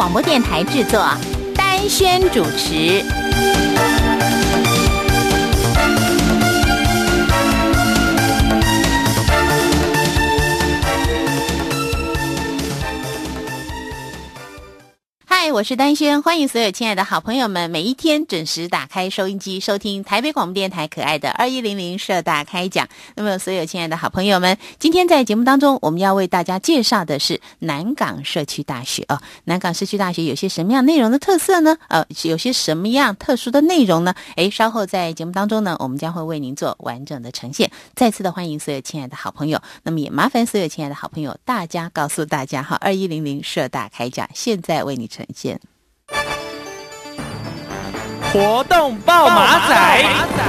广播电台制作，丹轩主持。嗨，我是丹轩，欢迎所有亲爱的好朋友们，每一天准时打开收音机收听台北广播电台可爱的2100社大开讲。那么所有亲爱的好朋友们，今天在节目当中我们要为大家介绍的是南港社区大学哦。南港社区大学有些什么样内容的特色呢？有些什么样特殊的内容呢？稍后在节目当中呢，我们将会为您做完整的呈现。再次的欢迎所有亲爱的好朋友，那么也麻烦所有亲爱的好朋友，大家告诉大家哈，2100社大开讲现在为你呈现活动报马仔。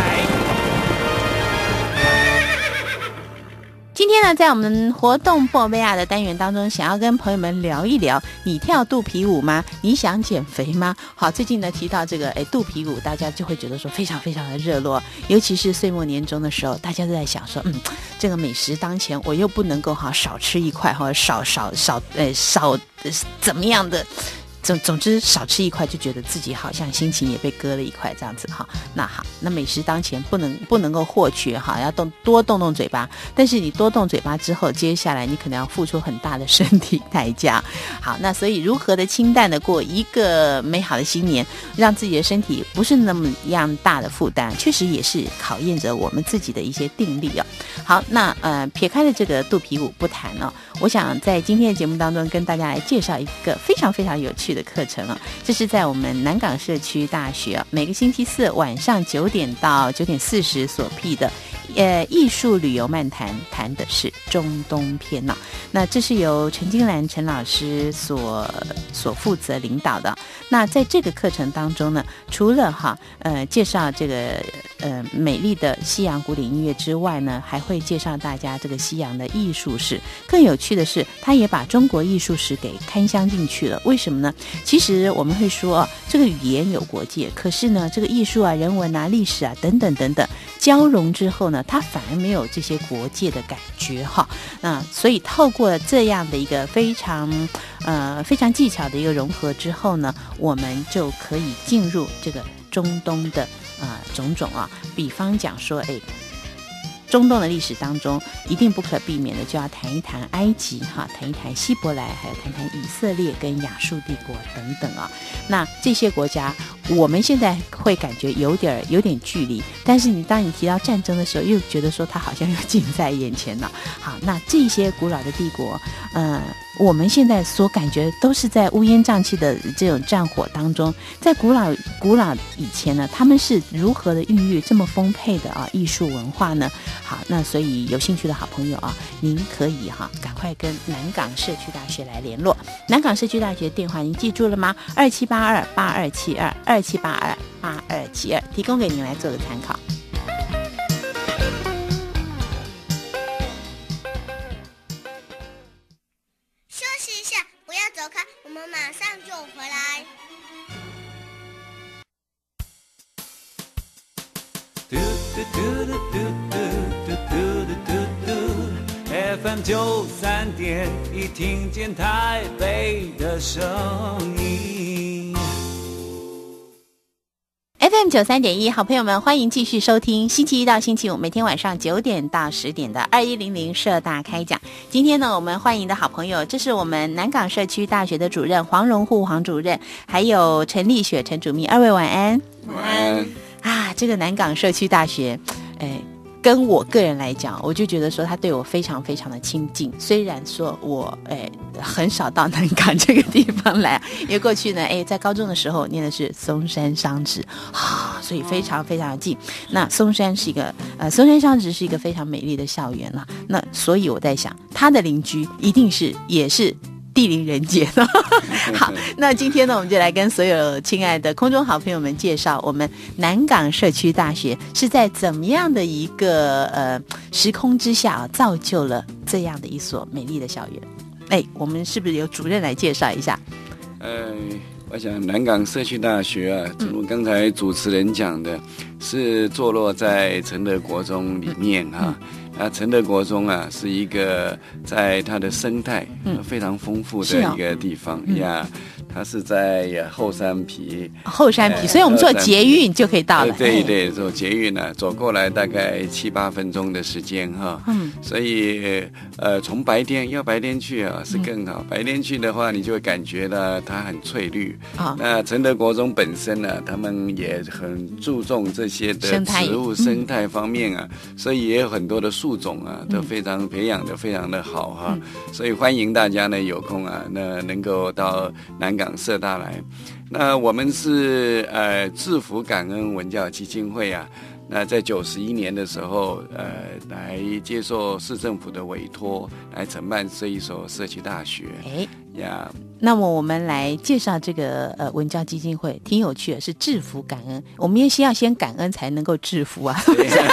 今天呢，在我们活动报贝亚的单元当中，想要跟朋友们聊一聊，你跳肚皮舞吗？你想减肥吗？好，最近呢提到这个肚皮舞，大家就会觉得说非常非常的热络，尤其是岁末年终的时候，大家都在想说，这个美食当前，我又不能够少吃一块，或者少怎么样的。总之少吃一块就觉得自己好像心情也被割了一块这样子哈。那好，那美食当前不能够获取哈，要多动动嘴巴。但是你多动嘴巴之后，接下来你可能要付出很大的身体代价。好，那所以如何的清淡的过一个美好的新年，让自己的身体不是那么样大的负担，确实也是考验着我们自己的一些定力哦。好，那撇开了这个肚皮舞不谈哦，我想在今天的节目当中跟大家来介绍一个非常非常有趣的课程啊，这是在我们南港社区大学每个星期四晚上9点到9点40所辟的艺术旅游漫谈，谈的是中东篇呢。那这是由陈金兰陈老师所负责领导的。那在这个课程当中呢，除了介绍这个美丽的西洋古典音乐之外呢，还会介绍大家这个西洋的艺术史。更有趣的是，他也把中国艺术史给刊箱进去了。为什么呢？其实我们会说这个语言有国界，可是呢，这个艺术啊、人文啊、历史啊等等等等交融之后呢，它反而没有这些国界的感觉哈。那所以透过这样的一个非常技巧的一个融合之后呢，我们就可以进入这个中东的种种啊，比方讲说中东的历史当中一定不可避免的就要谈一谈埃及谈一谈希伯来，还有谈谈以色列跟亚述帝国等等啊。那这些国家我们现在会感觉有点距离，但是当你提到战争的时候，又觉得说它好像又近在眼前了。好，那这些古老的帝国我们现在所感觉都是在乌烟瘴气的这种战火当中，在古老以前呢，他们是如何的孕育这么丰沛的艺术文化呢？好，那所以有兴趣的好朋友您可以赶快跟南港社区大学来联络。南港社区大学电话您记住了吗？2782-8272，2782-8272，提供给您来做个参考。 休息一下，不要走开，我们马上就回来。 FM 93.1，听见台北的声音。 FM 93.1，好朋友们，欢迎继续收听星期一到星期五每天晚上9点到10点的2100社大开讲。今天呢，我们欢迎的好朋友，这是我们南港社区大学的主任黄荣户黄主任，还有陈丽雪陈主秘，二位晚安。 晚安这个南港社区大学跟我个人来讲，我就觉得说他对我非常非常的亲近。虽然说我很少到南港这个地方来，因为过去呢在高中的时候念的是松山商职所以非常非常的近。那松山松山商职是一个非常美丽的校园啦。那所以我在想，他的邻居一定也是地灵人杰的。好，那今天呢，我们就来跟所有亲爱的空中好朋友们介绍我们南港社区大学是在怎么样的一个时空之下造就了这样的一所美丽的校园。我们是不是由主任来介绍一下？ 我想南港社区大学正如刚才主持人讲的，是坐落在承德国中里面承德国中啊是一个在它的生态非常丰富的一个地方呀。它是在后山皮， 所以我们坐捷运就可以到了。 对，坐捷运呢，走过来大概7-8分钟的时间哈。所以从白天去啊是更好。白天去的话，你就会感觉到它很翠绿。那承德国中本身呢，他们也很注重这些的植物生态方面啊，所以也有很多的树种啊，都非常培养的非常的好哈。所以欢迎大家呢有空啊，那能够到南港社大来。那我们是致福感恩文教基金会啊，那在91年的时候来接受市政府的委托，来承办这一所社区大学。 那么我们来介绍这个文教基金会，挺有趣的，是致福感恩。我们要先感恩才能够致福啊。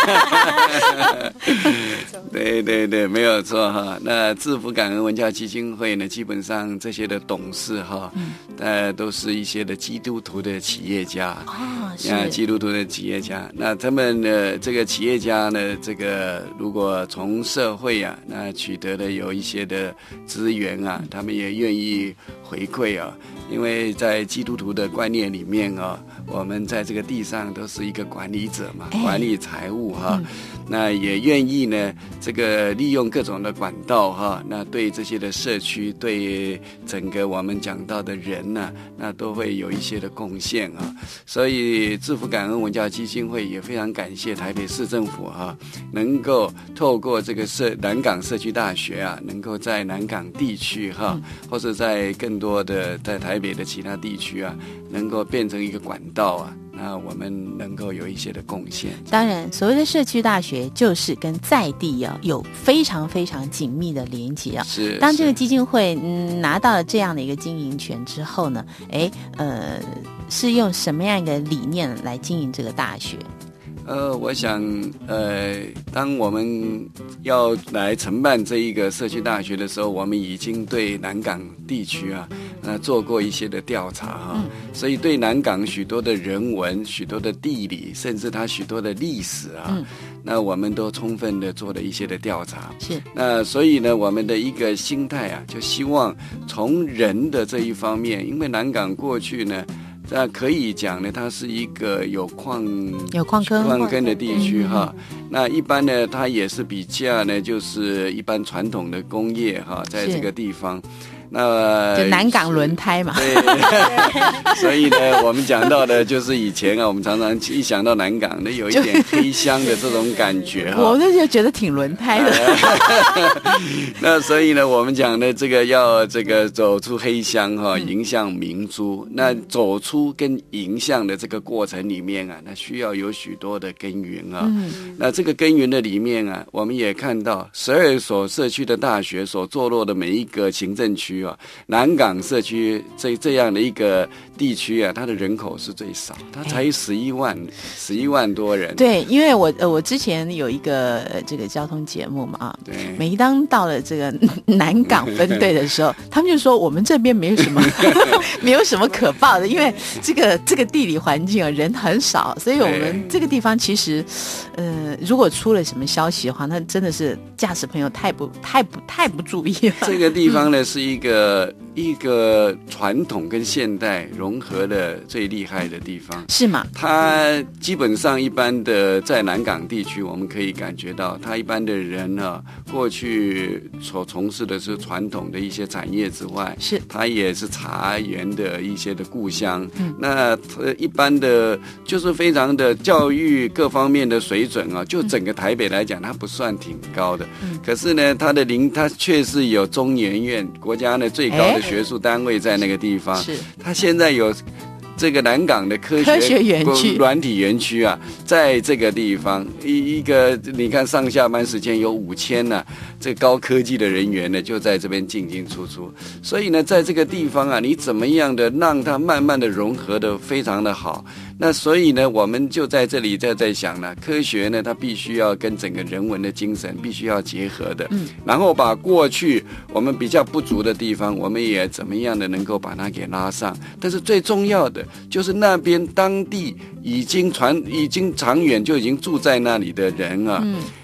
对，没有错哈。那致福感恩文教基金会呢，基本上这些的董事哈，都是一些的基督徒的企业家基督徒的企业家。那他们的这个企业家呢，这个如果从社会啊，那取得的有一些的资源啊，他们也愿意回馈啊，因为在基督徒的观念里面啊，我们在这个地上都是一个管理者嘛，管理财务哈。那也愿意呢，这个利用各种的管道哈，那对这些的社区，对整个我们讲到的人呢，那都会有一些的贡献啊。所以致福感恩文教基金会也非常感谢台北市政府哈，能够透过这个南港社区大学啊，能够在南港地区哈，或者在更多的在台北的其他地区啊，能够变成一个管道啊。那我们能够有一些的贡献。 当然，所谓的社区大学就是跟在地有非常非常紧密的连结啊。 是。 当这个基金会拿到了这样的一个经营权之后呢，是用什么样一个理念来经营这个大学？ 我想，当我们要来承办这一个社区大学的时候，我们已经对南港地区啊，做过一些的调查哈，所以对南港许多的人文、许多的地理，甚至它许多的历史啊，那我们都充分的做了一些的调查。 是。那所以呢，我们的一个心态啊，就希望从人的这一方面，因为南港过去呢。那可以讲呢，它是一个有矿坑的地区哈。那一般呢，它也是比较呢，就是一般传统的工业哈，在这个地方。那就南港轮胎嘛， 对，所以呢，我们讲到的就是以前啊，我们常常一想到南港，那有一点黑箱的这种感觉哈， 我就觉得挺轮胎的。 那所以呢，我们讲的这个要这个走出黑箱哈，迎向明珠。那走出跟迎向的这个过程里面啊，那需要有许多的耕耘啊。那这个耕耘的里面啊，我们也看到12所社区的大学所坐落的每一个行政区。南港社区这样的一个地区啊，它的人口是最少，它才11万多人。 对，因为我之前有一个这个交通节目嘛对， 每当到了这个南港分队的时候，他们就说我们这边没有什么没有什么可报的，因为这个地理环境啊，人很少，所以我们这个地方其实如果出了什么消息的话，那真的是驾驶朋友太不注意了。 这个地方呢是一个传统跟现代融合的最厉害的地方， 是吗？ 它基本上一般的在南港地区，我们可以感觉到，它一般的人呢，过去所从事的是传统的一些产业之外， 是它也是茶园的一些的故乡。那一般的就是非常的教育各方面的水准啊，就整个台北来讲，它不算挺高的。可是呢，它确实有中研院，国家呢最高的学术单位在那个地方。 是， 它现在有这个南港的科学园区、 软体园区啊，在这个地方一个你看上下班时间有5000呢，这高科技的人员呢就在这边进进出出。所以呢，在这个地方啊，你怎么样的让它慢慢的融合的非常的好。那所以呢，我们就在这里在想呢，科学呢，它必须要跟整个人文的精神必须要结合的，然后把过去我们比较不足的地方，我们也怎么样的能够把它给拉上。但是最重要的就是那边当地已经长远就已经住在那里的人啊，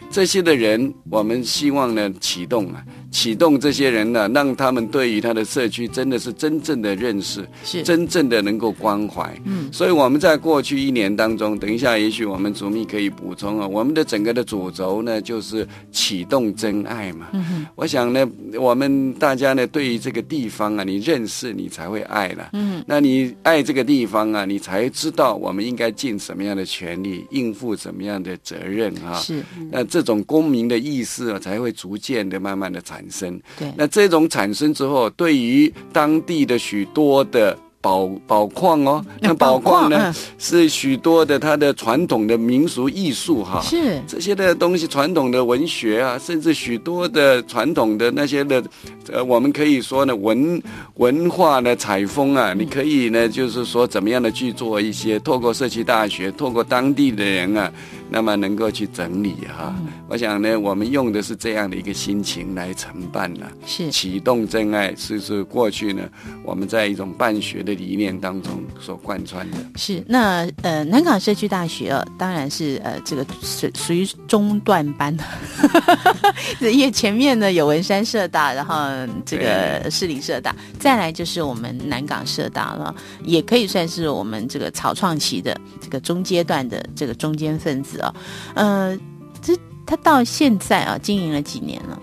这些的人，我们希望呢启动这些人呢，让他们对于他的社区真的是真正的认识， 是真正的能够关怀。所以我们在过去1年当中，等一下也许我们主秘可以补充我们的整个的主轴呢就是启动真爱嘛。我想呢，我们大家呢对于这个地方啊，你认识你才会爱了。那你爱这个地方啊，你才知道我们应该尽什么样的权利，应负什么样的责任啊。 是， 那这种公民的意识啊，才会逐渐的慢慢的产生。 对， 那这种产生之后，对于当地的许多的宝矿那宝矿呢是许多的它的传统的民俗艺术是这些的东西，传统的文学啊，甚至许多的传统的那些的我们可以说呢文化的采风啊，你可以呢就是说怎么样的去做一些透过社区大学，透过当地的人啊，那么能够去整理我想呢，我们用的是这样的一个心情来承办是启动真爱，是过去呢我们在一种办学的理念当中所贯穿的。 是，那南港社区大学当然是这个属于中段班的，因为前面呢有文山社大，然后这个士林社大，再来就是我们南港社大了，也可以算是我们这个草创期的这个中阶段的这个中间分子他到现在经营了几年了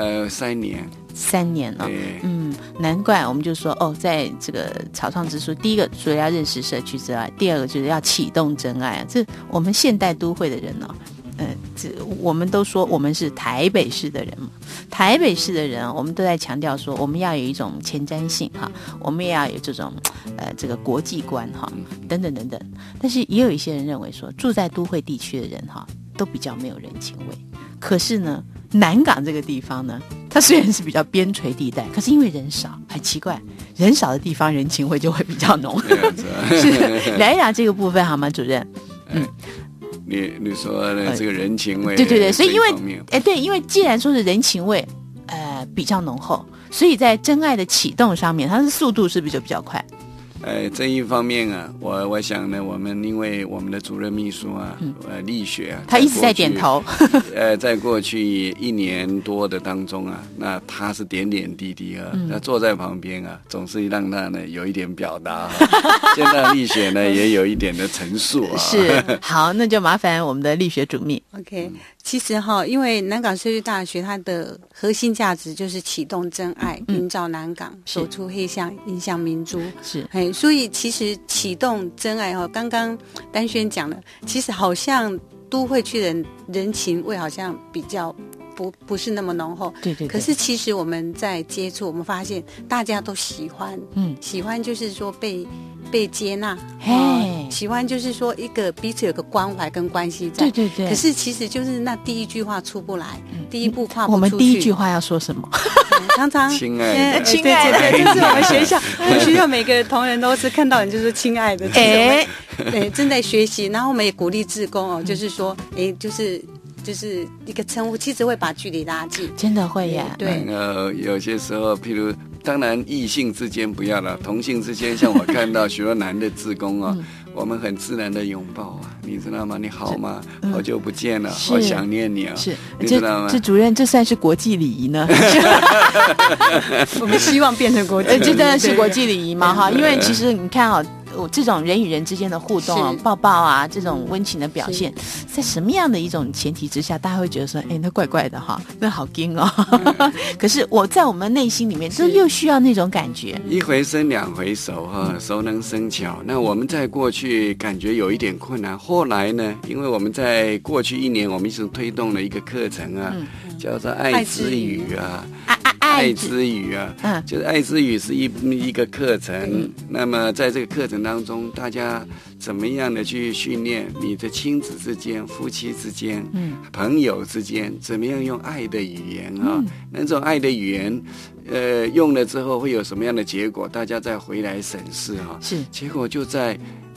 ？3年。 3年了，难怪我们就说在这个草创之初，第一个除了要认识社区之外，第二个就是要启动真爱这我们现代都会的人我们都说我们是台北市的人嘛，台北市的人我们都在强调说我们要有一种前瞻性我们也要有这种这个国际观等等等等。但是也有一些人认为说，住在都会地区的人都比较没有人情味。可是呢，南港这个地方呢，它虽然是比较边陲地带，可是因为人少，很奇怪，人少的地方人情味就会比较浓。是，聊一聊这个部分好吗，主任？ 你说呢这个人情味， 对，所以因为对，因为既然说是人情味比较浓厚，所以在真爱的启动上面，它的速度是不是就比较快？ 这一方面啊，我想呢，我们因为我们的主任秘书力学他一直在点头。 在过去1年多的当中那他是点点滴滴他坐在旁边总是让他呢有一点表达现在力学呢也有一点的陈述是，好，那就麻烦我们的力学主秘。 OK， 其实因为南港社区大学它的核心价值就是启动真爱，营造南港，走出黑箱，影响民族。 是， 所以其实启动真爱刚刚丹萱讲了，其实好像都会区人情味好像比较不是那么浓厚。 对。 可是其实我们在接触，我们发现大家都喜欢，喜欢就是说被接纳，喜欢就是说一个彼此有个关怀跟关系在。 对。 可是其实就是那第一句话出不来，第一步跨不出去。 我们第一句话要说什么？ 常常亲爱的， 亲爱的，这是我们学校，我们学校每个同仁都是看到你就是亲爱的，正在学习，然后我们也鼓励志工就是说，就是一个称呼，其实会把距离拉近， 真的会呀。 对， 有些时候，譬如，当然异性之间不要了，同性之间，像我看到许多男的志工我们很自然的拥抱你知道吗？你好吗？好久不见了，好想念你是， 你知道吗？ 这主任，这算是国际礼仪呢？ 我们希望变成国际， 这真的是国际礼仪吗？因为其实你看这种人与人之间的互动抱抱这种温情的表现，在什么样的一种前提之下，大家会觉得说，那怪怪的那好惊可是在我们内心里面，这又需要那种感觉。 一回生两回熟熟能生巧。那我们在过去感觉有一点困难，后来呢，因为我们在过去1年，我们一直推动了一个课程叫做爱之语爱之语就是爱之语是一个课程。那么在这个课程当中，大家怎么样的去训练你的亲子之间、夫妻之间、朋友之间，怎么样用爱的语言那种爱的语言用了之后会有什么样的结果？大家再回来审视是， 结果就在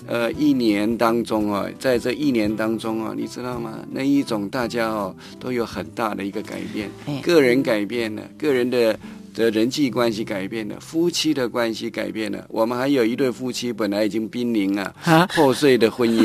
1年当中在这1年当中你知道吗？那一种大家都有很大的一个改变，个人改变了，个人的人际关系改变了，夫妻的关系改变了。我们还有一对夫妻本来已经濒临破碎的婚姻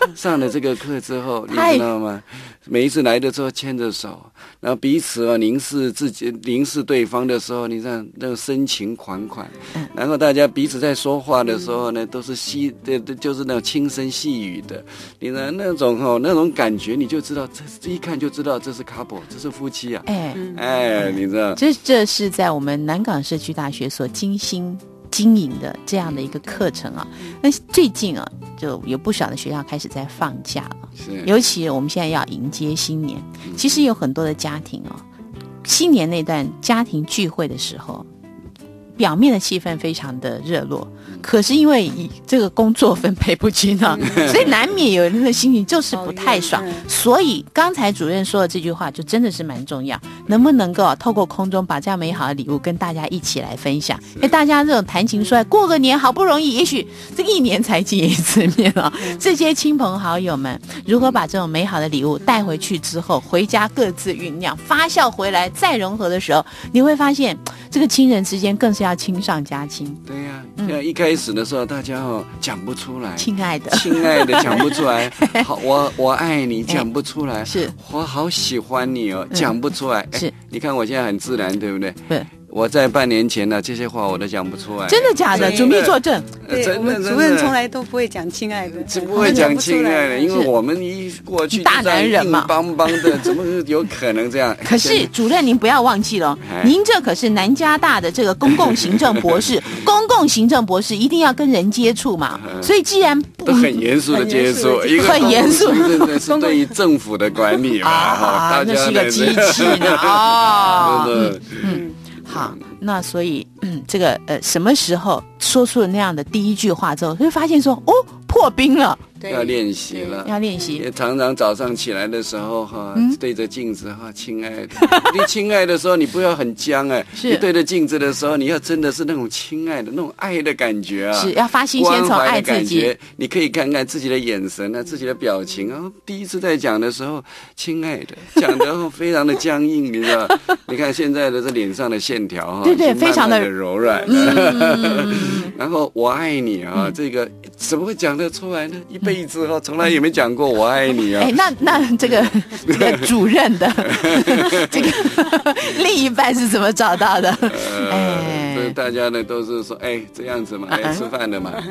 上了这个课之后，你知道吗？每一次来的时候牵着手，然后彼此凝视对方的时候，你看那种深情款款，然后大家彼此在说话的时候呢，都是就是那种轻声细语的，你呢那种感觉，你就知道，这一看就知道这是 couple， 这是夫妻啊！你知道， 这是在我们南港社区大学所精心经营的这样的一个课程啊。那最近啊，就有不少的学校开始在放假了，尤其我们现在要迎接新年，其实有很多的家庭啊，新年那段家庭聚会的时候，表面的气氛非常的热络，可是因为这个工作分配不均啊，所以难免有人的心情就是不太爽。所以刚才主任说的这句话就真的是蛮重要，能不能够透过空中把这样美好的礼物跟大家一起来分享？大家这种谈情说爱，过个年好不容易，也许这个一年才见一次面啊，这些亲朋好友们如何把这种美好的礼物带回去之后，回家各自酝酿发酵回来，再融合的时候，你会发现这个亲人之间更是要亲上加亲。 对呀，一开始的时候大家讲不出来， 亲爱的讲不出来，好，我爱你讲不出来， 是我好喜欢你哦，讲不出来， 是你看我现在很自然，对不对？ 对。 我在半年前呢，这些话我都讲不出来。 真的假的？主秘作证。 对，我们主任从来都不会讲亲爱的， 不会讲亲爱的，因为我们一过去大男人嘛， 硬邦邦的，怎么有可能这样？ 可是主任您不要忘记了，您这可是南加大的这个公共行政博士，公共行政博士一定要跟人接触嘛，所以既然都很严肃的接触，一个很严肃， 真的是对于政府的管理嘛，大家那是个机器呢啊，好，那所以这个什么时候说出了那样的第一句话之后，会发现说破冰了。 要练习了， 要练习。 也常常早上起来的时候对着镜子亲爱的，你亲爱的时候你不要很僵你对着镜子的时候你要真的是那种亲爱的那种爱的感觉啊， 是要发心先从爱自己。 你可以看看自己的眼神啊，自己的表情啊。第一次在讲的时候，亲爱的讲的非常的僵硬，你知道？你看现在的这脸上的线条对，非常的柔软。然后我爱你啊，这个怎么会讲得出来呢？一辈子从来也没讲过我爱你啊。 那这个主任的这个另一半是怎么找到的？ 大家呢都是说这样子嘛，吃饭的嘛，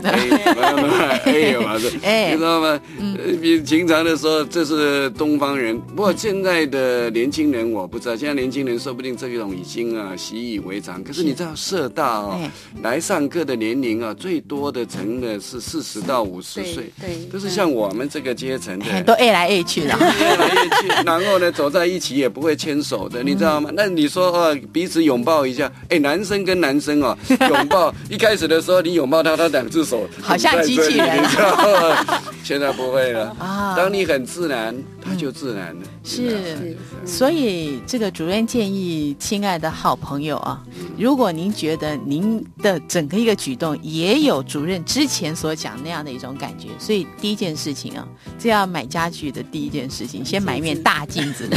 你知道吗？比平常的时候这是东方人，不过现在的年轻人我不知道，现在年轻人说不定这种已经习以为常。可是你知道社大来上课的年龄最多的层的是40到50岁，都是像我们这个阶层的， 都 A 来 A 去的， 然后呢走在一起也不会牵手的，你知道吗？那你说彼此拥抱一下，男生跟男生拥抱，一开始的时候你拥抱他2只手好像机器人， 现在不会了当你很自然，他就自然了。 是，所以这个主任建议，亲爱的好朋友如果您觉得您的整个一个举动也有主任之前所讲那样的一种感觉，所以第一件事情这要买家具的第一件事情，先买一面大镜子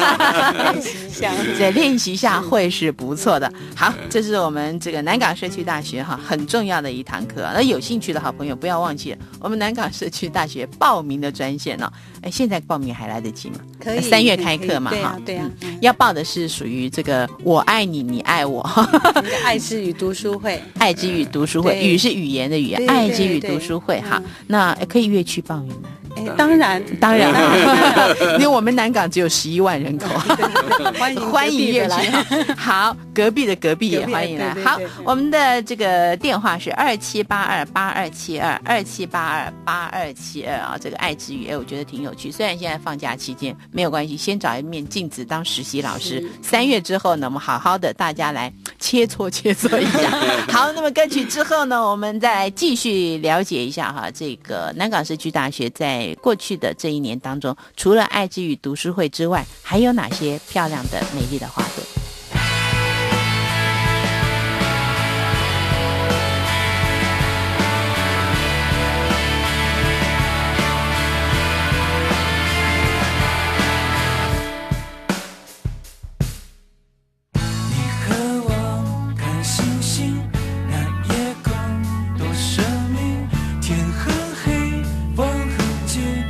练习一下会是不错的。好，这是我们这个南港社区大学很重要的一堂课那有兴趣的好朋友不要忘记了我们南港社区大学报名的专线现在报名还来得及吗？ 可以 ，3月开课嘛对啊要报的是属于这个我爱你你爱我爱之语读书会， 爱之语读书会，语是语言的语，爱之语读书会。好，那可以约去报名吗？ 当然因为我们南港只有11万人口欢迎乐来好，隔壁的隔壁也欢迎来。好，我们的这个电话是2782827227828272这个爱之语我觉得挺有趣，虽然现在放假期间没有关系，先找一面镜子当实习老师，3月之后呢我们好好的大家来切磋一下好，那么歌曲之后呢我们再来继续了解一下这个南港社区大学在过去的这一年当中，除了爱之语读书会之外，还有哪些漂亮的美丽的花朵？ 夜空多神秘，天很黑，风很急。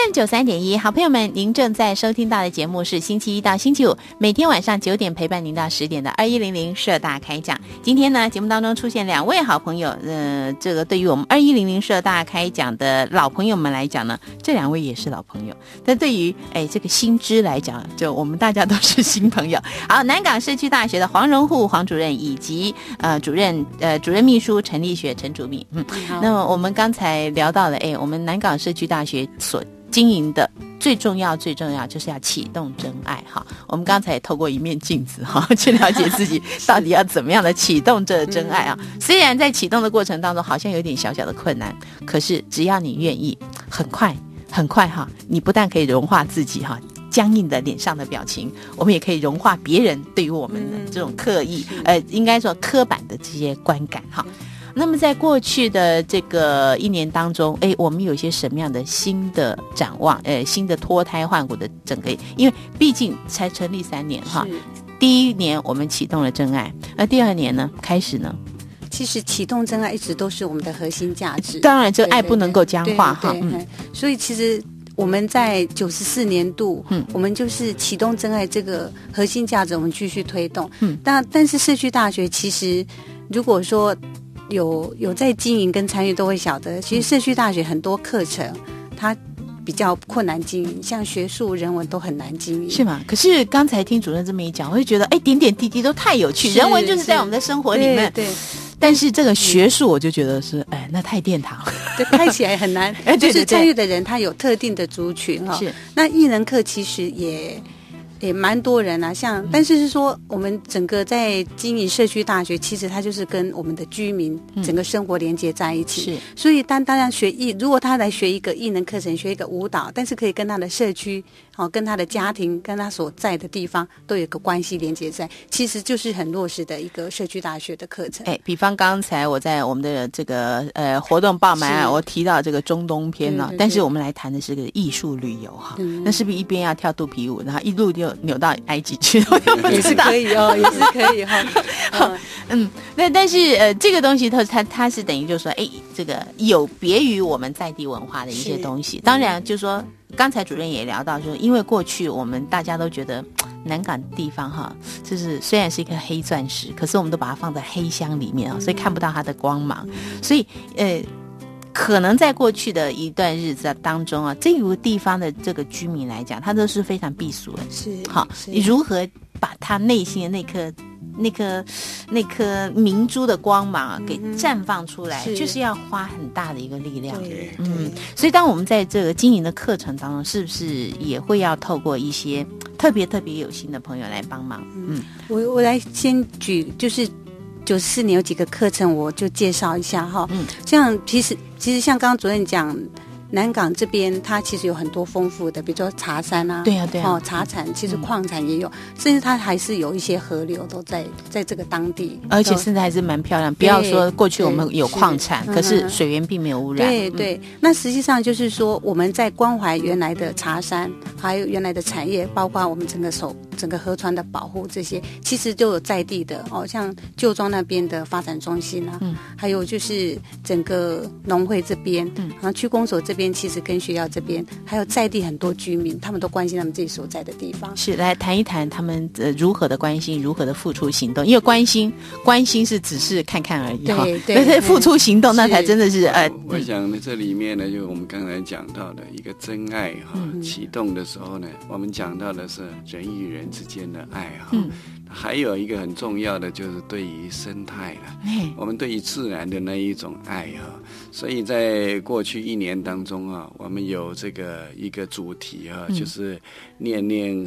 FM93.1，好朋友们，您正在收听到的节目是星期一到星期五每天晚上9点陪伴您到10点的2100社大开讲。今天呢，节目当中出现2位好朋友，这个对于我们2100社大开讲的老朋友们来讲呢，这2位也是老朋友，但对于这个新知来讲，就我们大家都是新朋友。好，南港社区大学的黄荣户黄主任以及主任秘书陈立雪陈主秘。那么我们刚才聊到了，我们南港社区大学所经营的最重要就是要启动真爱哈。我们刚才也透过一面镜子哈，去了解自己到底要怎么样的启动这真爱啊。虽然在启动的过程当中好像有点小小的困难，可是只要你愿意，很快哈，你不但可以融化自己哈僵硬的脸上的表情，我们也可以融化别人对于我们的这种刻意应该说刻板的这些观感哈。那么在过去的这个1年当中，我们有一些什么样的新的展望？新的脱胎换骨的整个，因为毕竟才成立3年哈。第1年我们启动了真爱，而第2年呢，开始呢， 其实启动真爱一直都是我们的核心价值。 当然，这爱不能够僵化哈。 所以其实我们在94年度，我们就是启动真爱这个核心价值，我们继续推动。但是社区大学其实如果说有在经营跟参与都会晓得，其实社区大学很多课程它比较困难经营，像学术人文都很难经营，是吗？可是刚才听主任这么一讲，我会觉得点点滴滴都太有趣，人文就是在我们的生活里面。对，但是这个学术我就觉得是那太殿堂， 对，开起来很难。就是参与的人他有特定的族群哈。是，那艺能课其实也蛮多人啊，但是说我们整个在经营社区大学，其实它就是跟我们的居民整个生活连接在一起。所以当然如果他来学一个艺能课程，学一个舞蹈，但是可以跟他的社区跟他的家庭，跟他所在的地方都有一个关系连接在，其实就是很落实的一个社区大学的课程。 比方刚才我在我们的这个活动报满我提到这个中东篇呢，但是我们来谈的是个艺术旅游哈，那是不是一边要跳肚皮舞，然后一路就扭到埃及去？ 也是可以哦，也是可以哈。 那但是这个东西它是等于就是说，这个有别于我们在地文化的一些东西。当然就是说，刚才主任也聊到说，因为过去我们大家都觉得南港地方哈，就是虽然是一颗黑钻石，可是我们都把它放在黑箱里面所以看不到它的光芒。所以可能在过去的一段日子当中这个地方的这个居民来讲，他都是非常避俗的。是好，你如何把他内心的那颗明珠的光芒给绽放出来，就是要花很大的一个力量。所以当我们在这个经营的课程当中，是不是也会要透过一些特别有心的朋友来帮忙？ 我来先举，就是94年有几个课程，我就介绍一下哈。像其实像刚刚主任讲，南港这边它其实有很多丰富的，比如说茶山啊，对啊，茶产，其实矿产也有，甚至它还是有一些河流都在这个当地， 而且甚至还是蛮漂亮。不要说过去我们有矿产，可是水源并没有污染。 对，那实际上就是说我们在关怀原来的茶山，还有原来的产业，包括我们整个河川的保护，这些其实就有在地的像旧庄那边的发展中心啊，还有就是整个农会这边，然后区公所这边，其实跟学校这边，还有在地很多居民，他们都关心他们自己所在的地方。 是，来谈一谈他们如何的关心，如何的付出行动。因为关心是只是看看而已但是付出行动那才真的是我想呢，这里面呢，就我们刚才讲到的一个真爱启动的时候呢，我们讲到的是人与人之间的爱还有一个很重要的就是对于生态了，我们对于自然的那一种爱所以在过去1年当中我们有这个一个主题就是念念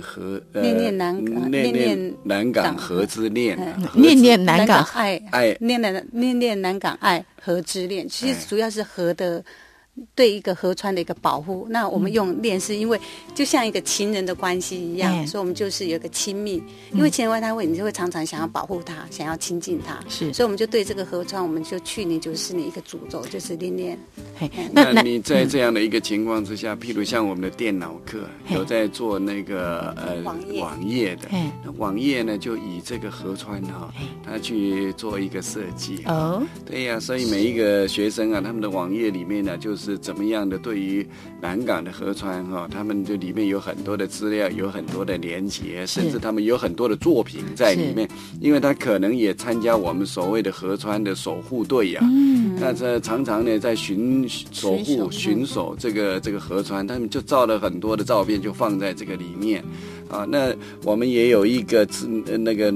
南港河之恋， 念念南港爱，念念南港爱河之恋，其实主要是河的。对一个河川的一个保护，那我们用恋是因为就像一个情人的关系一样，所以我们就是有一个亲密，因为情人他你就会常常想要保护他，想要亲近他，所以我们就对这个河川，我们就去年94年一个主轴就是恋恋。 那你在这样的一个情况之下，譬如像我们的电脑课有在做那个网页的，网页呢就以这个河川他去做一个设计对呀，所以每一个学生他们的网页里面呢就是就是怎么样的对于南港的河川他们这里面有很多的资料，有很多的连结，甚至他们有很多的作品在里面，因为他可能也参加我们所谓的河川的守护队呀。那这常常呢在巡守这个河川，他们就照了很多的照片，就放在这个里面。那我们也有一个那个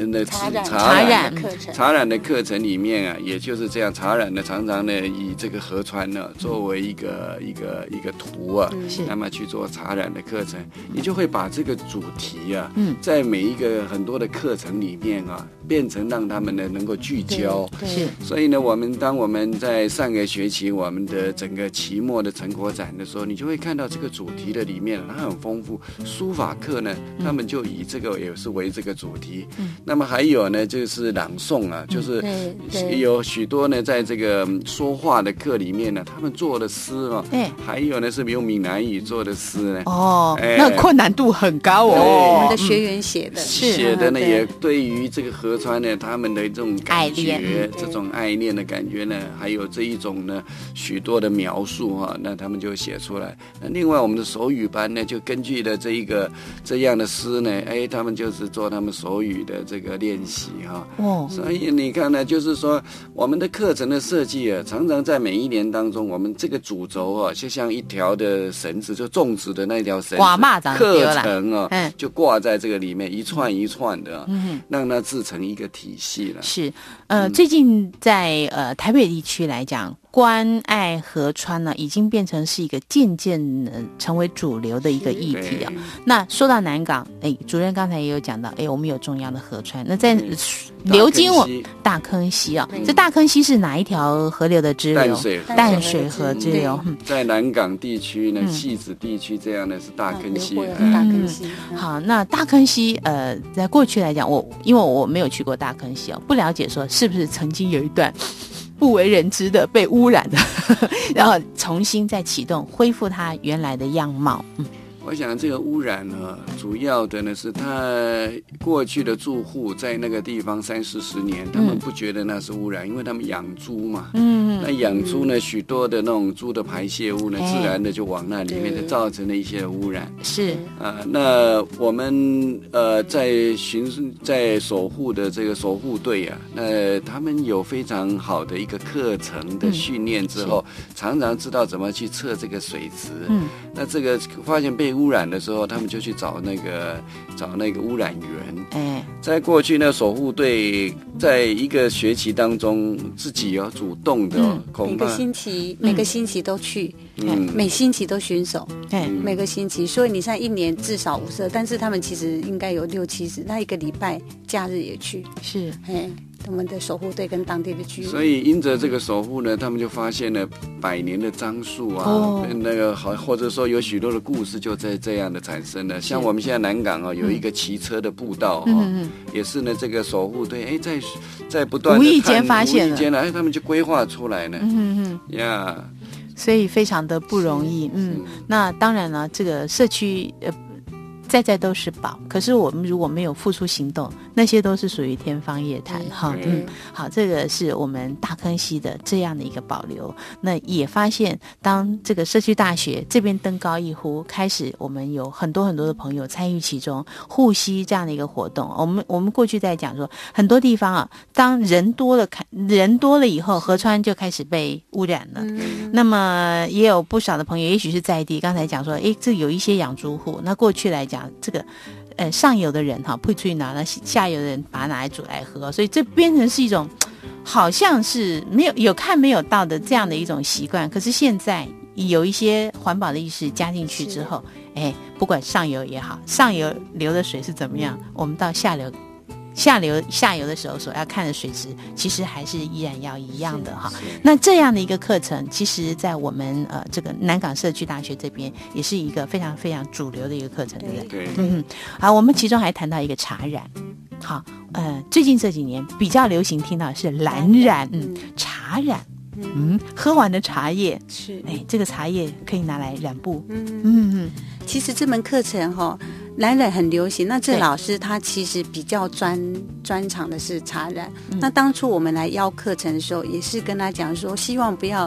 茶染的课程里面也就是这样，茶染呢常常呢以这个河川呢作为一个图那么去做茶染的课程，你就会把这个主题在每一个很多的课程里面变成让他们呢能够聚焦。 是， 所以呢，当我们在上个学期我们的整个期末的成果展的时候，你就会看到这个主题的里面它很丰富。书法课呢，他们就以这个也是为这个主题。那么还有呢，就是朗诵就是有许多呢，在这个说话的课里面呢，他们做的诗还有呢是用闽南语做的诗呢。 那困难度很高我们的学员写的呢，也对于这个河川呢，他们的这种感觉，这种爱恋的感觉呢，还有这一种呢许多的描述那他们就写出来。那另外我们的手语班呢，就根据了这样的诗呢，他们就是做他们手语的这个练习所以你看呢，就是说我们的课程的设计常常在每一年当中，我们这个主轴就像一条的绳子，就种植的那条绳子，课程就挂在这个里面，一串一串的让它制成一个体系了。 是，最近在台北地区来讲，关爱河川呢，已经变成是一个渐渐成为主流的一个议题那说到南港，主任刚才也有讲到，我们有重要的河川。那在流经大坑溪这大坑溪是哪一条河流的支流？淡水河支流。 在南港地区呢，汐止地区这样的是大坑溪。 大坑溪。 好，那大坑溪在过去来讲，因为我没有去过大坑溪不了解说是不是曾经有一段不为人知的被污染的然后重新再启动，恢复它原来的样貌。 我想这个污染主要的呢是他过去的住户在那个地方30-40年，他们不觉得那是污染，因为他们养猪嘛。那养猪呢，许多的那种猪的排泄物呢，自然的就往那里面，就造成了一些污染。 是那我们在守护的这个守护队那他们有非常好的一个课程的训练之后，常常知道怎么去测这个水质。那这个发现被污染的时候，他们就去找那个污染源。在过去呢，守护队在一个学期当中自己要主动的， 每个星期都去，每星期都巡守，每个星期，所以你像一年至少50，但是他们其实应该有60-70，那一个礼拜假日也去， 是， 我们的守护队跟当地的居民。 所以因着这个守护呢，他们就发现了100年的樟树那个或者说有许多的故事就在这样的产生了。像我们现在南港有一个骑车的步道也是呢这个守护队在不断的无意间发现了， 他们就规划出来了。 所以非常的不容易。那当然了，这个社区在都是宝，可是我们如果没有付出行动，那些都是属于天方夜谭。好，这个是我们大坑溪的这样的一个保留。那也发现，当这个社区大学这边登高一呼，开始我们有很多很多的朋友参与其中，护溪这样的一个活动。我们过去在讲说，很多地方当人多了以后，河川就开始被污染了。那么也有不少的朋友，也许是在地，刚才讲说，这有一些养猪户，那过去来讲。这个上游的人不出去拿，那下游的人把它拿来煮来喝，所以这变成是一种好像是有看没有到的这样的一种习惯。可是现在有一些环保的意识加进去之后，不管上游也好，上游流的水是怎么样，我们到下游的时候所要看的水质，其实还是依然要一样的那这样的一个课程，其实在我们这个南港社区大学这边，也是一个非常非常主流的一个课程，对不对？ 对。 好，我们其中还谈到一个茶染。好，最近这几年比较流行听到的是蓝染，茶染。喝完的茶叶是， 这个茶叶可以拿来染布。 其实这门课程蓝染很流行，那这老师他其实比较专长的是茶染。那当初我们来邀课程的时候，也是跟他讲说，希望不要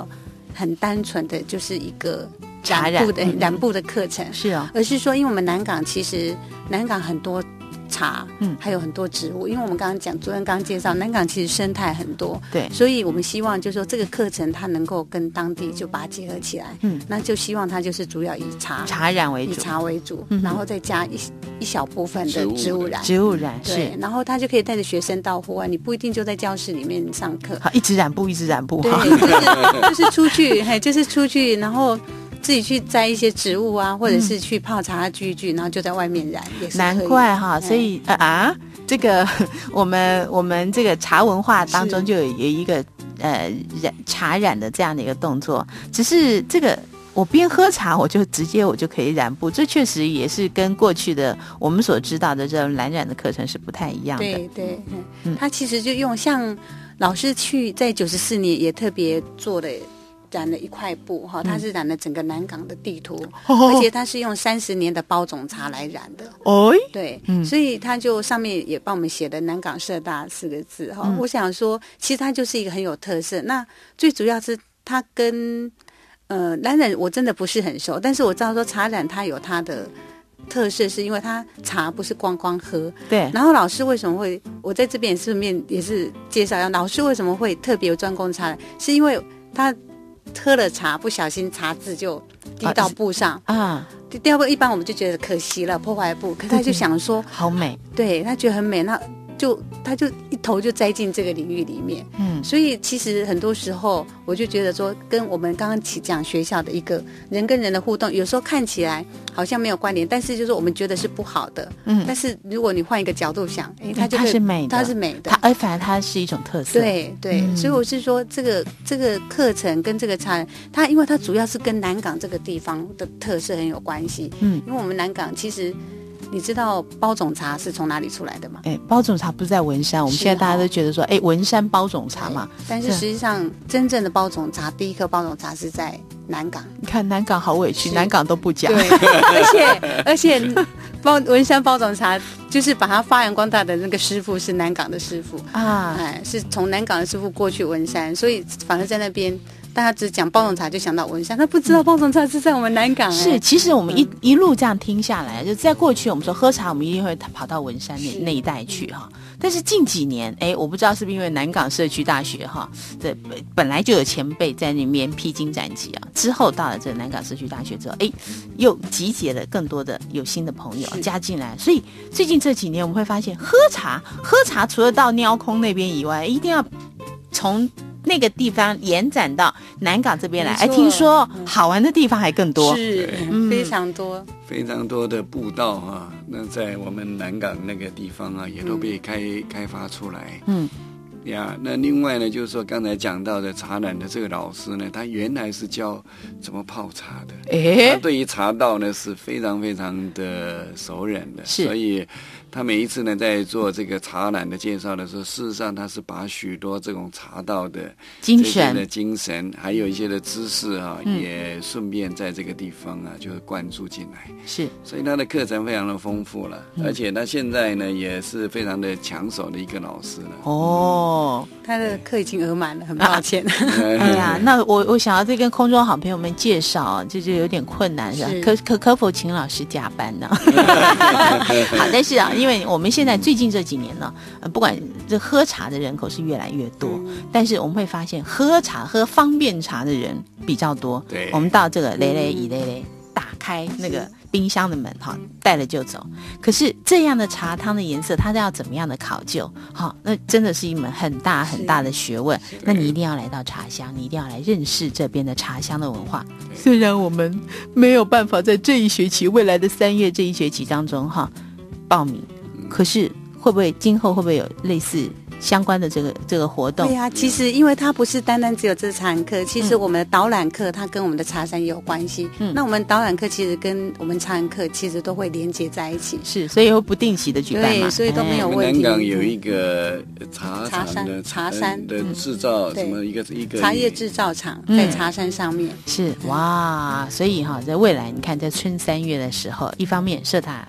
很单纯的就是一个茶染布的课程， 是哦， 而是说，因为我们南港其实南港很多茶，还有很多植物，因为我们刚刚讲，主任刚刚介绍，南港其实生态很多， 对， 所以我们希望就是说这个课程它能够跟当地就把它结合起来，那就希望它就是主要以茶染为主， 以茶为主，然后再加一小部分的植物染，对，然后他就可以带着学生到户外，你不一定就在教室里面上课， 好，一直染布， 对，就是出去，就是出去，然后自己去摘一些植物啊，或者是去泡茶聚一聚，然后就在外面染，也是可以。 难怪哈，所以这个我们这个茶文化当中就有一个茶染的这样的一个动作，只是这个我边喝茶我就可以染布，这确实也是跟过去的我们所知道的这种蓝染的课程是不太一样的。 对，他其实就用像老师去在94年也特别做了。染了一块布哈，它是染了整个南港的地图，而且它是用30年的包种茶来染的。对，所以它就上面也帮我们写的南港社大4个字哈。我想说，其实它就是一个很有特色。那最主要是它跟蓝染我真的不是很熟，但是我知道说茶染它有它的特色，是因为它茶不是光喝。 对。 然后老师为什么会，我在这边顺便也是介绍一下，老师为什么会特别专攻茶染，是因为他喝了茶，不小心茶渍就滴到布上掉布，一般我们就觉得可惜了，破坏布。可是他就想说， 好美， 对他觉得很美，那他就一头就栽进这个领域里面。所以其实很多时候我就觉得说，跟我们刚刚讲学校的一个人跟人的互动，有时候看起来好像没有关联，但是就是我们觉得是不好的。但是如果你换一个角度想， 它是美的， 它是美的， 反而它是一种特色。 对，所以我是说这个课程跟这个茶，它因为它主要是跟南港这个地方的特色很有关系。因为我们南港其实。你知道包种茶是从哪里出来的吗？ 包种茶不是在文山，我们现在大家都觉得说，文山包种茶嘛。 但是实际上，真正的包种茶，第一颗包种茶是在南港。 你看南港好委屈，南港都不讲。 对，而且文山包种茶，就是把它发扬光大的那个师傅是南港的师傅是从南港的师傅过去文山，所以反而在那边。大家只讲包种茶就想到文山，他不知道包种茶是在我们南港。 是，其实我们一路这样听下来，就在过去我们说喝茶，我们一定会跑到文山那一带去哈。但是近几年，我不知道是不是因为南港社区大学哈，这本来就有前辈在那边披荆斩棘啊，之后到了这个南港社区大学之后，又集结了更多的有心的朋友加进来，所以最近这几年我们会发现，喝茶除了到鸟空那边以外，一定要从那个地方延展到南港这边来，听说好玩的地方还更多， 是非常多的步道啊，那在我们南港那个地方啊，也都被开发出来。那另外呢，就是说刚才讲到的茶染的这个老师呢，他原来是教怎么泡茶的，他对于茶道呢是非常非常的熟稔的，所以他每一次呢在做这个茶染的介绍的时候，事实上他是把许多这种茶道的精神还有一些的知识也顺便在这个地方就灌注进来， 是， 所以他的课程非常的丰富了，而且他现在呢也是非常的抢手的一个老师了。 他的课已经额满了，很抱歉。 那我想要再跟空中好朋友们介绍，就有点困难，是吧？可否请老师加班呢？好，但是因为我们现在最近这几年呢，不管这喝茶的人口是越来越多，但是我们会发现喝方便茶的人比较多。 对， 我们到这个以雷打开那个冰箱的门带了就走。可是这样的茶汤的颜色，它要怎么样的考究？那真的是一门很大很大的学问。那你一定要来到茶乡，你一定要来认识这边的茶乡的文化。虽然我们没有办法在这一学期未来的3月这一学期当中报名，可是今后会不会有类似相关的这个活动？ 对啊，其实因为它不是单单只有这茶染课，其实我们的导览课它跟我们的茶山也有关系。那我们导览课其实跟我们茶染课其实都会连接在一起， 是，所以会不定期的举办嘛。 对，所以都没有问题。 南港有一个茶山的制造，什么一个茶叶制造厂在茶山上面。 是哇，所以在未来你看在春3月的时候，一方面社大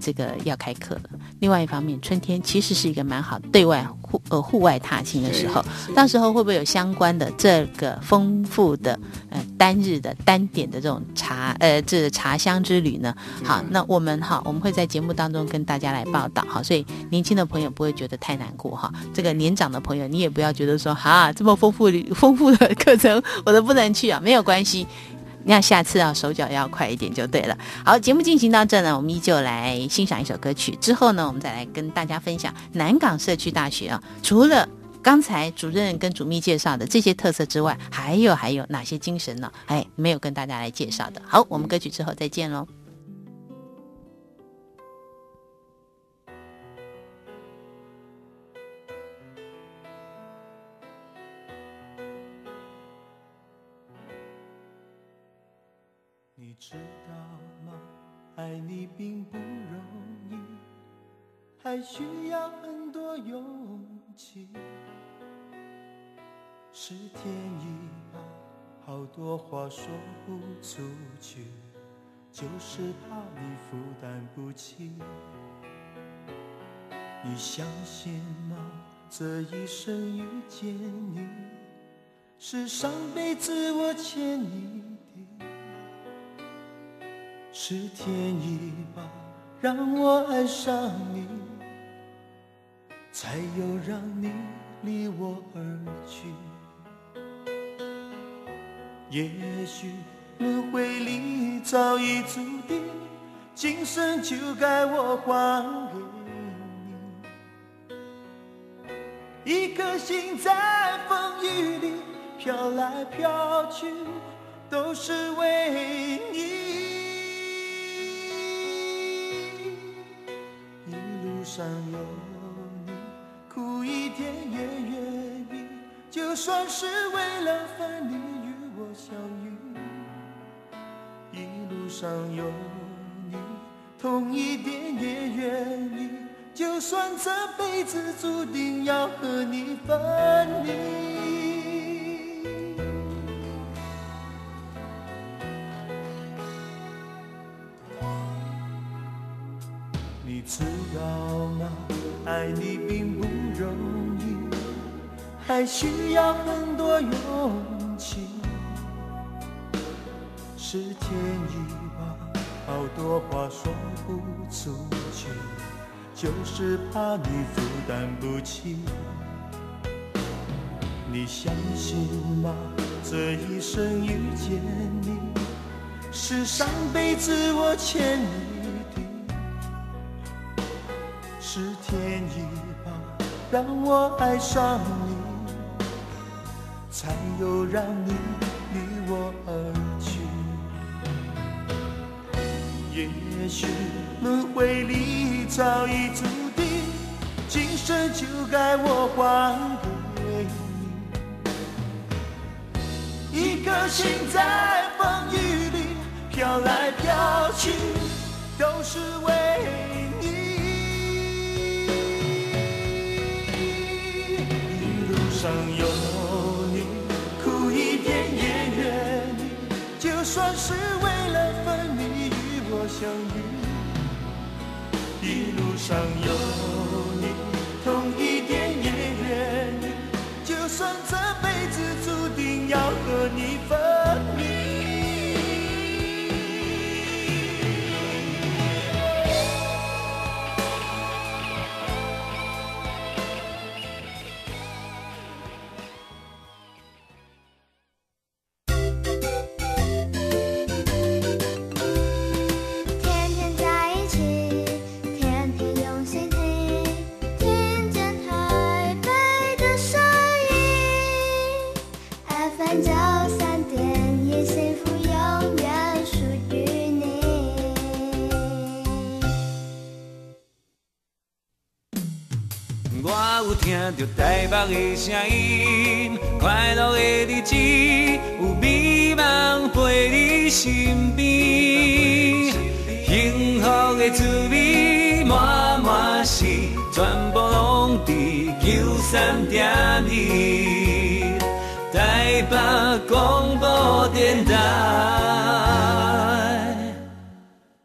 这个要开课了，另外一方面春天其实是一个蛮好对外户外踏青的时候，到时候会不会有相关的这个丰富的单日的单点的这种这茶乡之旅呢？好，那我们会在节目当中跟大家来报道。好，所以年轻的朋友不会觉得太难过哈，这个年长的朋友你也不要觉得说这么丰富的课程我都不能去啊，没有关系。那下次手脚要快一点就对了。好，节目进行到这呢，我们依旧来欣赏一首歌曲，之后呢我们再来跟大家分享南港社区大学除了刚才主任跟主秘介绍的这些特色之外，还有哪些精神呢？没有跟大家来介绍的。好，我们歌曲之后再见咯。 你知道吗？爱你并不容易，还需要很多勇气。是天意吧，好多话说不出去，就是怕你负担不起。你相信吗？这一生遇见你，是上辈子我欠你的。是天意吧，让我爱上你，才有让你离我而去。也许轮回里早已注定，今生就该我还给你。一颗心在风雨里飘来飘去，都是为你。上有你，苦一点也愿意，就算是为了分离与我相遇。一路上有你，痛一点也愿意，就算这辈子注定要和你分离。你知道吗？爱你并不容易，还需要很多勇气。是天意吧，好多话说不出去，就是怕你负担不起。你相信吗？这一生遇见你，是上辈子我欠你。是天意吧，让我爱上你，才有让你离我而去。也许轮回里早已注定，今生就该我还给你。一颗心在风雨里飘来飘去，都是为你。上有你，苦一点也愿意，就算是为了分离与我相遇。一路上有你，痛一点也愿意，就算这辈子注定要和你分离。 听着台北的声音，快乐的日子有美梦陪你身边，幸福的滋味满满是，全部拢伫93.2台北广播电台。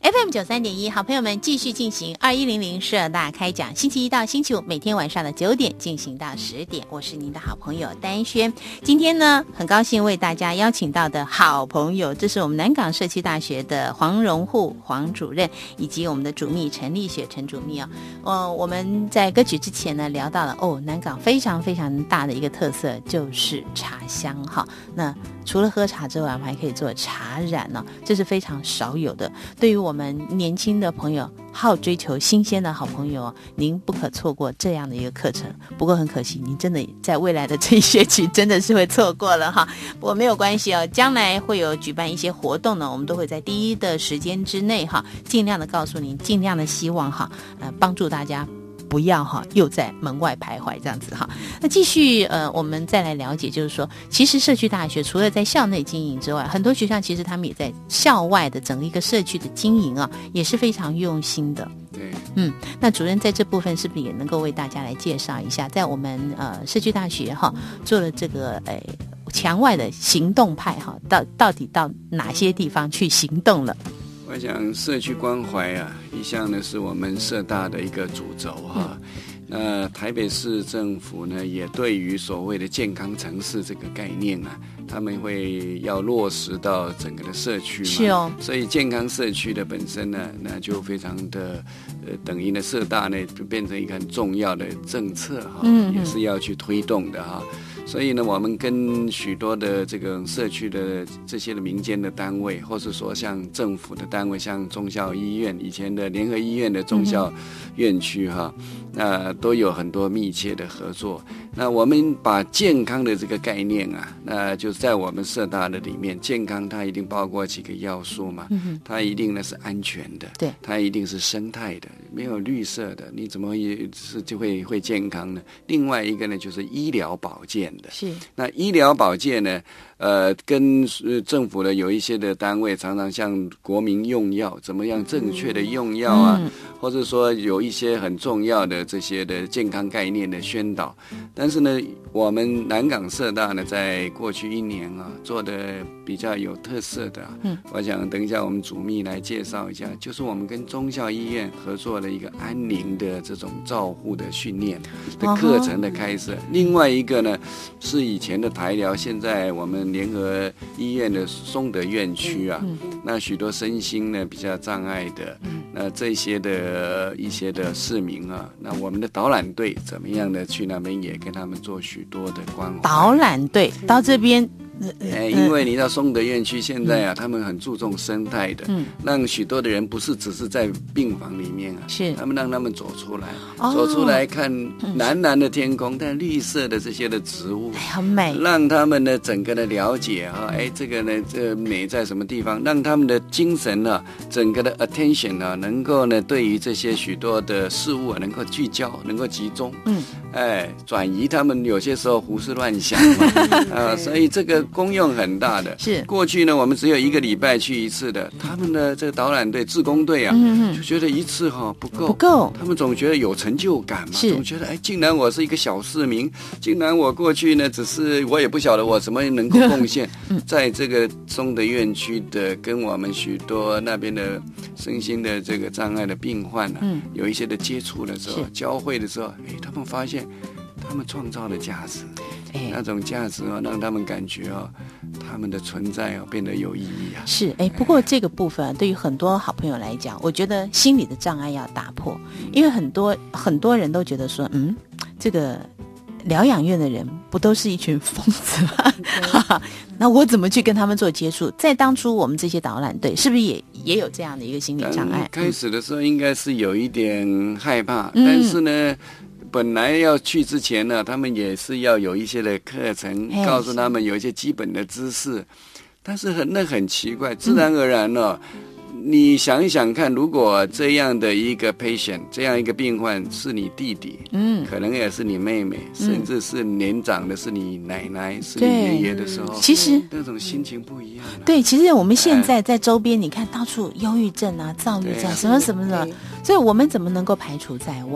FM 93.1，好朋友们继续进行2100社大开讲，星期一到星期五每天晚上的9点进行到10点，我是您的好朋友丹萱。今天呢，很高兴为大家邀请到的好朋友，这是我们南港社区大学的黄荣户黄主任，以及我们的主秘陈立雪陈主秘我们在歌曲之前呢聊到了南港非常非常大的一个特色就是茶香哈。那除了喝茶之外，我们还可以做茶染这是非常少有的。对于我们年轻的朋友，好追求新鲜的好朋友，您不可错过这样的一个课程。不过很可惜，您真的在未来的这一学期真的是会错过了哈。不过没有关系将来会有举办一些活动呢，我们都会在第一的时间之内尽量的告诉您，尽量的希望帮助大家不要又在门外徘徊这样子那继续我们再来了解，就是说其实社区大学除了在校内经营之外，很多学校其实他们也在校外的整个一个社区的经营也是非常用心的。对，那主任在这部分是不是也能够为大家来介绍一下，在我们社区大学做了这个墙外的行动派到底到哪些地方去行动了？ 我想社区关怀一向呢是我们社大的一个主轴那台北市政府呢也对于所谓的健康城市这个概念他们会要落实到整个的社区嘛， 是哦， 所以健康社区的本身呢，那就非常的等于呢社大呢就变成一个很重要的政策也是要去推动的所以呢，我们跟许多的这个社区的这些的民间的单位，或是说像政府的单位，像忠孝医院以前的联合医院的忠孝院区都有很多密切的合作。那我们把健康的这个概念那就在我们社大的里面，健康它一定包括几个要素嘛，它一定呢是安全的，对，它一定是生态的，没有绿色的，你怎么就会健康呢？另外一个呢就是医疗保健的，是，那医疗保健呢，跟政府的有一些的单位常常像国民用药怎么样正确的用药或者说有一些很重要的这些的健康概念的宣导。但是呢，我们南港社大呢，在过去1年做的比较有特色的我想等一下我们主秘来介绍一下，就是我们跟忠孝医院合作了一个安宁的这种照护的训练的课程的开设。另外一个呢，是以前的台疗，现在我们联合医院的松德院区那许多身心呢比较障碍的那这些的一些的市民那我们的导览队怎么样的去那边也跟他们做许多的关怀。 导览队到这边因为你知道松德院区现在他们很注重生态的让许多的人不是只是在病房里面是他们让他们走出来走出来看蓝蓝的天空但绿色的这些的植物很美， 让他们呢整个的了解这个呢这美在什么地方，让他们的精神整个的 attention 能够呢对于这些许多的事物能够聚焦，能够集中转移他们有些时候胡思乱想所以这个功用很大的。是过去呢我们只有1个礼拜去一次的，他们的这个导览队志工队就觉得一次不够，他们总觉得有成就感嘛，总觉得竟然我是一个小市民，竟然我过去呢只是我也不晓得我怎么能够贡献在这个松德院区的跟我们许多那边的身心的这个障碍的病患有一些的接触的时候，交汇的时候他们发现他们创造的价值那种价值让他们感觉他们的存在变得有意义是不过这个部分对于很多好朋友来讲，我觉得心理的障碍要打破因为很多人都觉得说这个疗养院的人不都是一群疯子吗那我怎么去跟他们做接触？在当初我们这些导览队是不是也有这样的一个心理障碍？ 开始的时候应该是有一点害怕但是呢本来要去之前呢他们也是要有一些的课程告诉他们有一些基本的知识，但是很奇怪自然而然你想一想看，如果这样的一个 patient 这样一个病患是你弟弟可能也是你妹妹甚至是年长的是你奶奶是你爷爷的时候， 其实那种心情不一样对，其实我们现在在周边你看到处忧郁症躁郁症什么什么的所以我们怎么能够排除在外？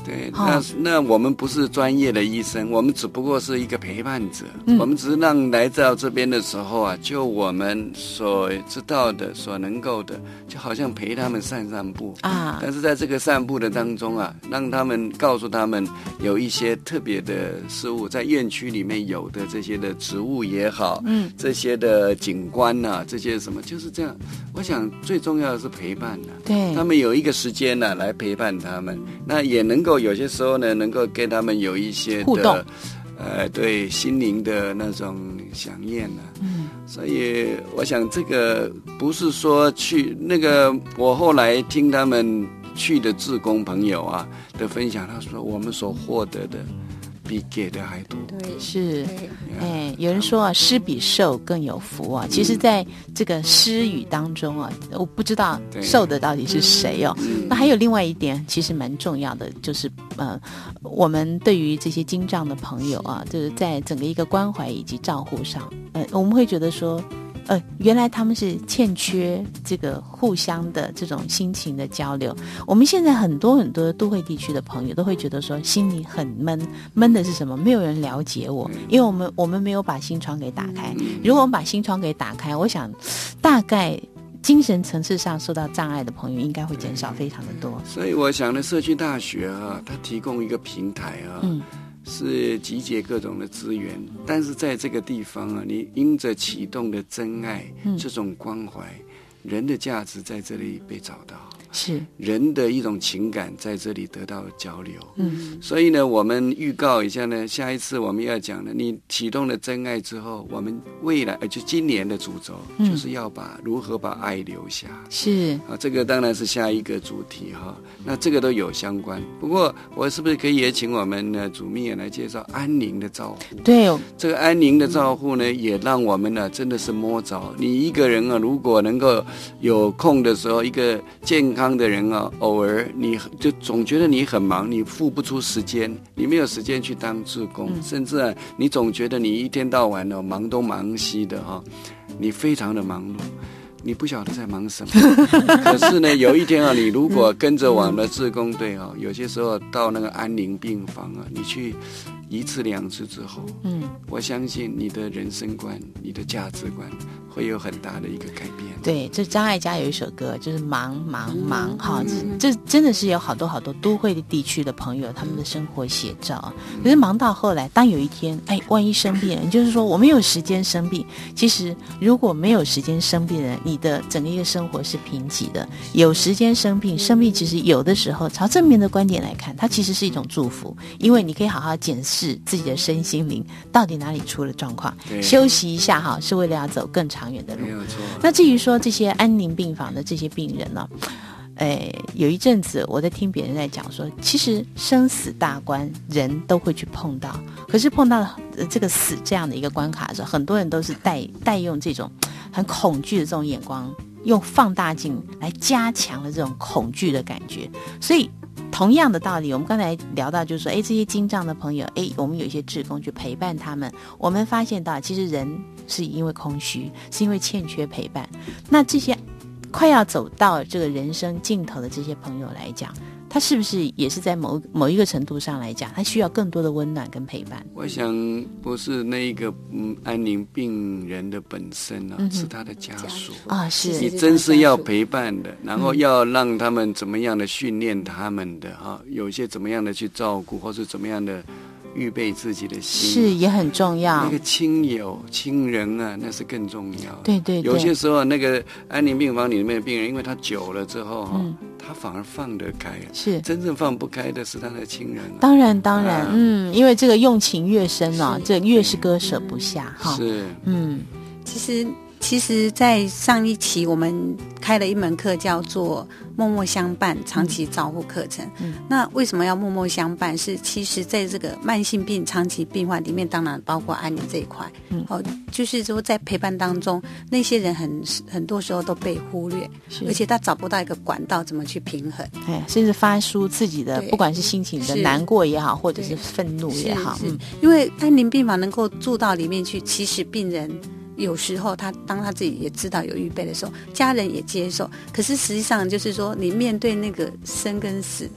对，那我们不是专业的医生，我们只不过是一个陪伴者。我们只是让来到这边的时候啊，就我们所知道的、所能够的，就好像陪他们散步啊。但是在这个散步的当中啊，让他们告诉他们有一些特别的事物，在院区里面有的这些的植物也好，这些的景观啊，这些什么就是这样。我想最重要的是陪伴啊， 对， 他们有一个时间呢、来陪伴他们，那也能够有些时候呢，能够跟他们有一些的互动， 对心灵的那种想念啊。所以我想这个不是说去那个，我后来听他们去的志工朋友啊的分享，他说我们所获得的比给的还多。 对， 是，有人说啊，施比受更有福啊。其实，在这个施与当中啊，我不知道受的到底是谁哦。那还有另外一点，其实蛮重要的，就是我们对于这些精障的朋友啊，就是在整个一个关怀以及照护上，我们会觉得说。原来他们是欠缺这个互相的这种心情的交流。我们现在很多很多都会地区的朋友都会觉得说心里很闷的是什么？没有人了解我，因为我们没有把心窗给打开。如果我们把心窗给打开，我想大概精神层次上受到障碍的朋友应该会减少非常的多。 所以我想呢，社区大学啊，它提供一个平台啊。是集结各种的资源，但是在这个地方啊，你因着启动的真爱，这种关怀，人的价值在这里被找到， 是人的一种情感在这里得到交流。所以呢，我们预告一下呢，下一次我们要讲的，你启动了真爱之后，我们未来就今年的主轴就是要如何把爱留下。 是啊，这个当然是下一个主题哈。那这个都有相关。不过我是不是可以也请我们呢主秘来介绍安宁的照护？ 对， 这个安宁的照护呢，也让我们呢真的是摸着。你一个人啊，如果能够有空的时候，一个健康的人啊，偶尔你就总觉得你很忙，你付不出时间，你没有时间去当志工，甚至啊，你总觉得你一天到晚的忙东忙西的哈，你非常的忙碌。你不晓得在忙什么，可是呢，有一天啊，你如果跟着我们的志工队啊，有些时候到那个安宁病房啊，你去1次2次之后，我相信你的人生观、你的价值观会有很大的一个改变。 对，这张艾嘉有一首歌，就是忙哈，这真的是有好多好多都会的地区的朋友他们的生活写照。可是忙到后来，当有一天，万一生病了，就是说我没有时间生病。其实如果没有时间生病的人，你的整个一个生活是贫瘠的。有时间生病其实有的时候，朝正面的观点来看，它其实是一种祝福，因为你可以好好检视自己的身心灵到底哪里出了状况，休息一下哈，是为了要走更长远的路。 没有错。那至于说这些安宁病房的这些病人呢，有一阵子我在听别人在讲说，其实生死大关人都会去碰到，可是碰到这个死这样的一个关卡的时候，很多人都是带用这种很恐惧的这种眼光，用放大镜来加强了这种恐惧的感觉。所以同样的道理，我们刚才聊到就是说，这些精障的朋友，我们有一些志工去陪伴他们，我们发现到其实人是因为空虚，是因为欠缺陪伴。那这些快要走到这个人生尽头的这些朋友来讲，他是不是也是在某一个程度上来讲，他需要更多的温暖跟陪伴？ 我想不是那一个安宁病人的本身啊，是他的家属啊， 是你真是要陪伴的，然后要让他们怎么样的训练他们的哈，有一些怎么样的去照顾，或是怎么样的预备自己的心， 是也很重要。 那个亲友亲人啊，那是更重要。 对对对， 有些时候那个安宁病房里面的病人，因为他久了之后他反而放得开， 是真正放不开的是他的亲人。 当然，因为这个用情越深这越是割舍不下哈。 是， 其实在上一期我们开了一门课叫做默默相伴长期照护课程。那为什么要默默相伴？是其实在这个慢性病长期病患里面，当然包括安宁这一块。就是说在陪伴当中，那些人很多时候都被忽略，而且他找不到一个管道怎么去平衡， 甚至发出自己的不管是心情的难过也好，或者是愤怒也好。 因为安宁病房能够住到里面去，其实病人有时候当他自己也知道有预备的时候，家人也接受。可是实际上就是说，你面对那个生跟死，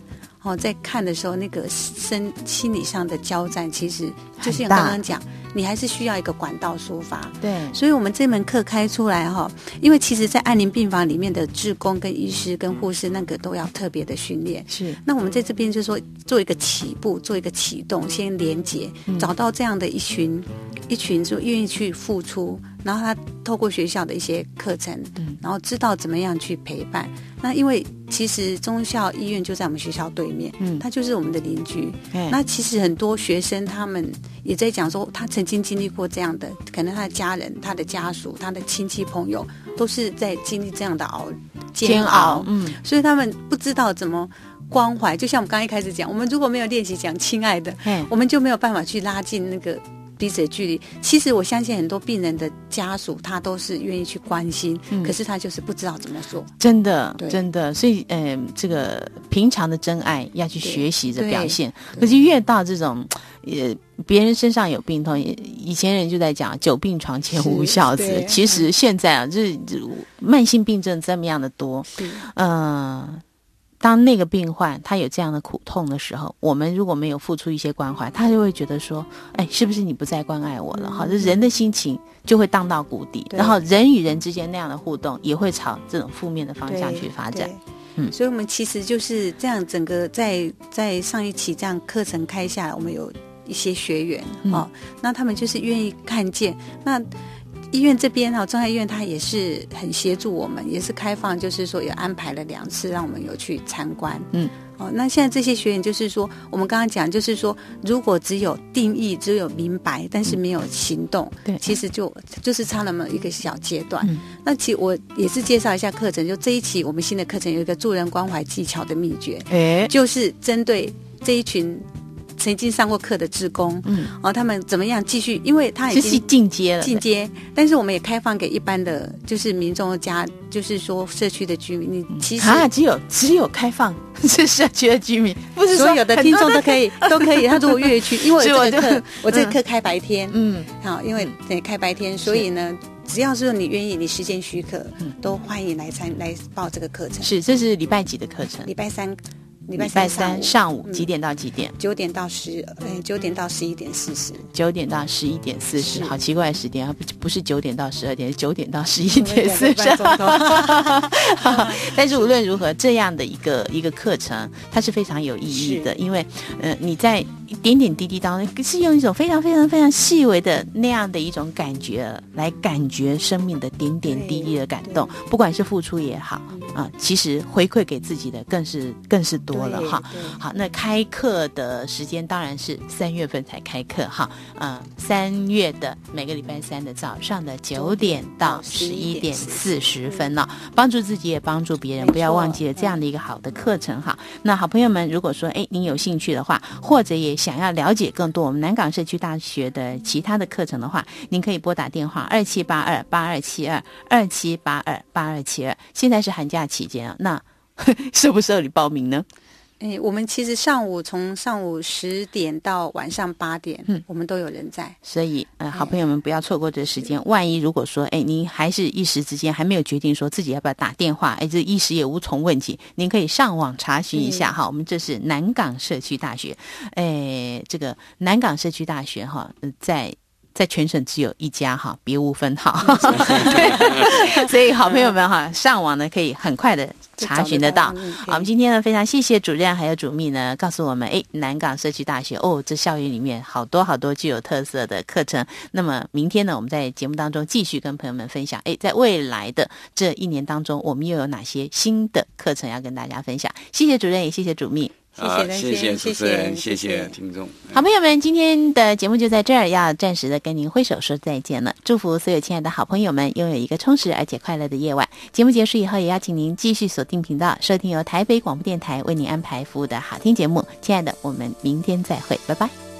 在看的时候，那个心理上的交战，其实就像刚刚讲，你还是需要一个管道抒发。 对， 所以我们这门课开出来因为其实在安宁病房里面的志工跟医师跟护士那个都要特别的训练。 是， 那我们在这边就是说做一个起步，做一个启动，先连结，找到这样的一群就愿意去付出，然后他透过学校的一些课程，然后知道怎么样去陪伴。那因为其实忠孝医院就在我们学校对面，他就是我们的邻居。那其实很多学生他们也在讲说，他曾经经历过这样的，可能他的家人、他的家属、他的亲戚朋友都是在经历这样的煎熬，所以他们不知道怎么关怀。就像我们刚刚一开始讲，我们如果没有练习讲亲爱的，我们就没有办法去拉近那个彼此的距离。其实我相信很多病人的家属他都是愿意去关心，可是他就是不知道怎么做。 真的真的，所以这个平常的真爱要去学习着表现。可是越到这种别人身上有病痛，以前人就在讲久病床前无孝子，其实现在这慢性病症这么样的多，当那个病患他有这样的苦痛的时候，我们如果没有付出一些关怀，他就会觉得说，是不是你不再关爱我了？好，这人的心情就会荡到谷底，然后人与人之间那样的互动也会朝这种负面的方向去发展。 所以我们其实就是这样，整个在上一期这样课程开下来，我们有一些学员那他们就是愿意看见。那医院这边中爱医院他也是很协助我们，也是开放，就是说有安排了2次让我们有去参观。那现在这些学员就是说，我们刚刚讲就是说，如果只有定义，只有明白，但是没有行动，其实就是差那么一个小阶段。那其实我也是介绍一下课程，就这一期我们新的课程有一个助人关怀技巧的秘诀，就是针对这一群曾经上过课的志工，他们怎么样继续？因为他已经进阶了， 但是我们也开放给一般的，就是民众家，就是说社区的居民。你其实只有开放是社区的居民，不是说所有的听众都可以。他如果越区，因为我这个课开白天，好，因为开白天，所以呢，只要是你愿意，你时间许可，都欢迎来报这个课程。 是，这是礼拜几的课程？ 礼拜三上午几点到几点 ？9点到11点40。 9点到11点40，好奇怪的时间，不是9点到12点，是9点到11点40。但是无论如何，这样的一个课程，它是非常有意义的，因为你在点点滴滴当中，是用一种非常非常非常细微的那样的一种感觉来感觉生命的点点滴滴的感动，不管是付出也好其实回馈给自己的更是多了哈。好，那开课的时间当然是3月份才开课哈，3月的每个礼拜三的早上的9点到11点40分了，帮助自己也帮助别人，不要忘记了这样的一个好的课程哈。那好朋友们，如果说您有兴趣的话，或者也想要了解更多我们南港社区大学的其他的课程的话，您可以拨打电话2782827227828272。现在是寒假期间那受不受理报名呢？ 我们其实从上午10点到晚上8点，我们都有人在。 所以好朋友们不要错过这时间。万一如果说您还是一时之间还没有决定说自己要不要打电话，这一时也无从问起，您可以上网查询一下哈。我们这是南港社区大学，这个南港社区大学哈，在全省只有一家哈，别无分号。所以好朋友们哈，上网呢可以很快的查询得到。好，我们今天呢非常谢谢主任还有主秘呢告诉我们，南港社区大学这校园里面好多好多具有特色的课程。那么明天呢，我们在节目当中继续跟朋友们分享，在未来的这1年当中，我们又有哪些新的课程要跟大家分享。谢谢主任，也谢谢主秘。 谢谢主持人，谢谢听众。 好朋友们，今天的节目就在这儿，要暂时的跟您挥手说再见了。祝福所有亲爱的好朋友们拥有一个充实而且快乐的夜晚。节目结束以后，也邀请您继续锁定频道，收听由台北广播电台为您安排服务的好听节目。亲爱的，我们明天再会，拜拜。